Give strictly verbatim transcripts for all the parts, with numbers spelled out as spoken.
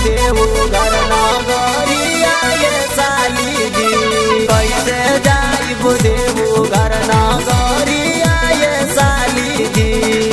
देवो घर नगरिया ये साली जी। कैसे जाइब देवो घर नगरिया ये साली जी।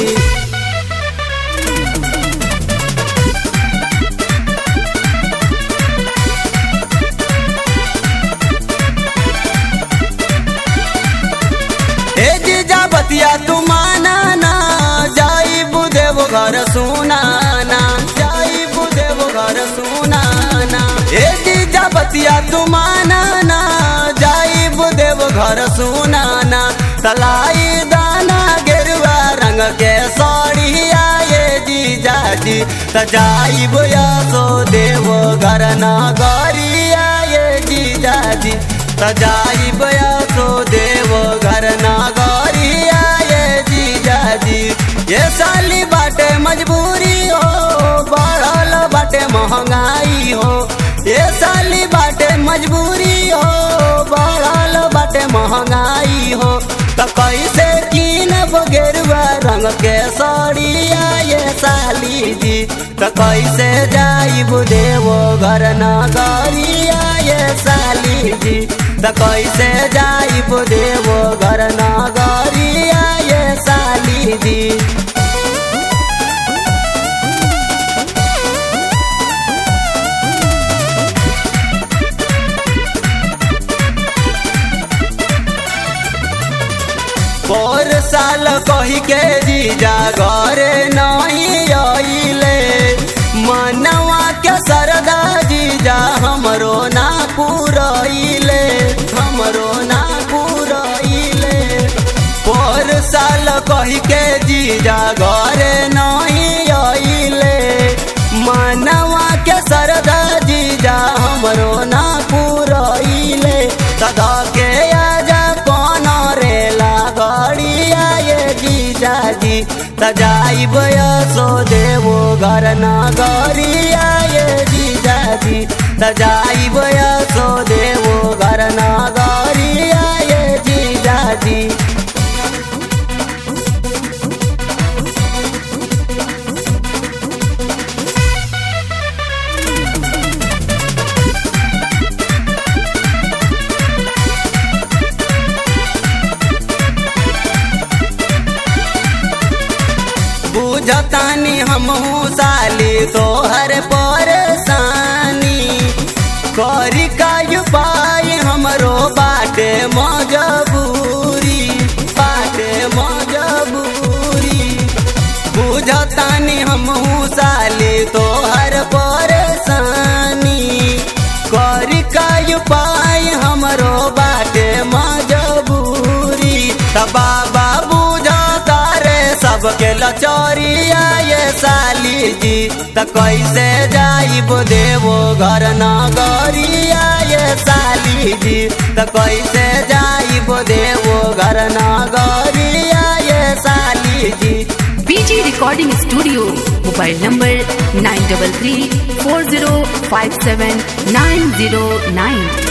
बतिया तू माना ना जाई बुदेव घर सुनाना, जाई बुदेव घर सुनाना। ए जीजा बतिया तू माना ना जाई बुदेव घर सुनाना। तलाई दाना गेरुआ रंग के साड़िया ये जीजा जी। त जाई बुया सो देव घर नगरिया ये जीजा जी। त जाई बुया सो देव घर नगरिया जी। ये साली बाटे मजबूरी हो, बढ़ल बाटे महंगाई हो। ये साली बाटे मजबूरी हो, बढ़ल बाटे महंगाई हो। तो कैसे कीनब गेरुआ रंग के साड़िया ये साली जी। तो कैसे जाइब देवो घर नगरिया ये साली जी। तो कैसे जाइब देवो घर नगरिया ये साली जी। पर साल कही के जीजा घरे नहीं आइले। मनवा के सरदा जीजा हमरो ना पुरइले, हमरो ना पुरइले। पर साल कही के जीजा घरे नहीं आइले। मनवा के सरदा जीजा हमरो ना पुरइले। सदा के आजा कौन रेला गड़िया ये जीजा जी। सजाइब सो देवो घर नगरिया ये जीजा जी। सजाइब सो देवो घर नगरिया ये जीजा जी। बुझतानी हमहू साली तोहर परेशानी। करी कायु पाई हमरो बाटे मजबूरी, बाटे मजबूरी। बुझतानी हमहू साली तोहर परेशानी। करी कायु पाई हमरो बाटे मजबूरी। त बाबा बुझता रे सबके लचरिया ये साली जी। त कैसे जाइब देवो घर नगरिया ये साली जी। त कैसे जाइब देवो घर नगरिया ये साली जी। BG recording studio, mobile number nine double three four zero five seven nine zero nine.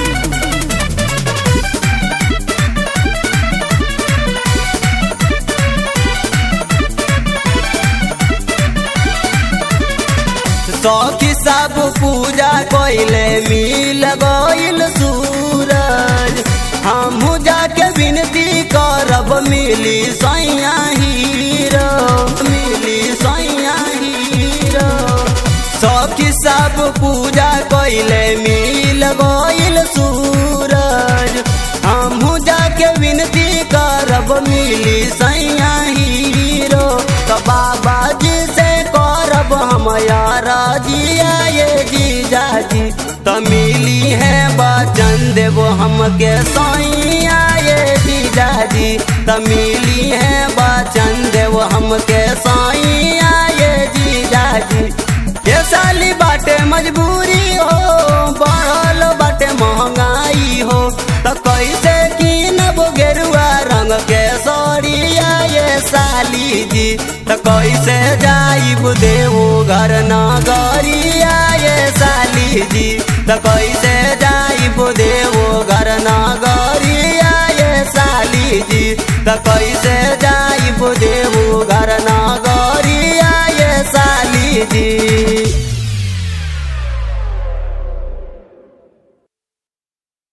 सौखी सब पूजा कोइले मिल गइल सूरज। हमहू जाके विनती करब मिली सैया हीरो, मिली सैया हीरो। सौखी सब पूजा कोइले मिल गइल सूरज। हमहू जाके विनती करब मिली सैया हीरो। तो बाबा जी से करब हम यारा जिया ये जीजा जी। तो मिली है वचन देवो हमके सैया ये जीजा जी। तो मिली है वचन देवो हमके सैया ये जीजा जी। ये साली बाटे मजबूरी हो, बढ़ल बाटे महंगाई हो। तो कैसे कीनब गेरुआ रंग के साड़िया ये साली जी। तो कैसे जाइब देवो घर नगरिया ये साली जी। तो कैसे जाइब देवो घर नगरिया ये साली जी। तो कैसे जाइब देवो घर नगरिया ये साली जी।